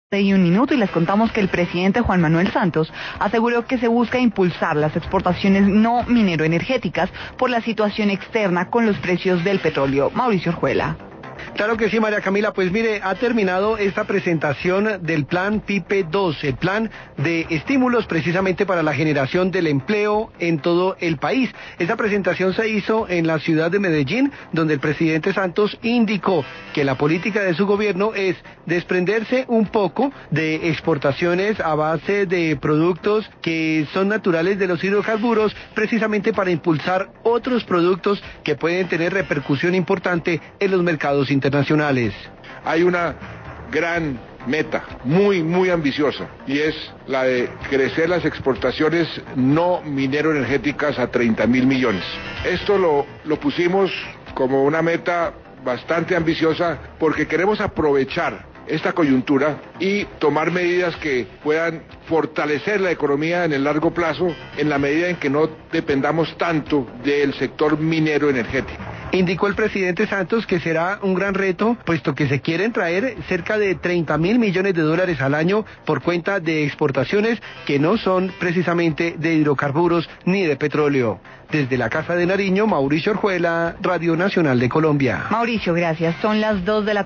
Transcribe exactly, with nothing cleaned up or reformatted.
Y un minuto y les contamos que el presidente Juan Manuel Santos aseguró que se busca impulsar las exportaciones no minero-energéticas por la situación externa con los precios del petróleo. Mauricio Orjuela. Claro que sí, María Camila. Pues mire, ha terminado esta presentación del plan PIPE dos, el plan de estímulos precisamente para la generación del empleo en todo el país. Esta presentación se hizo en la ciudad de Medellín, donde el presidente Santos indicó que la política de su gobierno es desprenderse un poco de exportaciones a base de productos que son naturales de los hidrocarburos, precisamente para impulsar otros productos que pueden tener repercusión importante en los mercados internacionales. Hay una gran meta, muy, muy ambiciosa, y es la de crecer las exportaciones no minero-energéticas a treinta mil millones. Esto lo, lo pusimos como una meta bastante ambiciosa porque queremos aprovechar esta coyuntura y tomar medidas que puedan fortalecer la economía en el largo plazo en la medida en que no dependamos tanto del sector minero energético. Indicó el presidente Santos que será un gran reto, puesto que se quieren traer cerca de treinta mil millones de dólares al año por cuenta de exportaciones que no son precisamente de hidrocarburos ni de petróleo. Desde la Casa de Nariño, Mauricio Orjuela, Radio Nacional de Colombia. Mauricio, gracias. Son las dos de la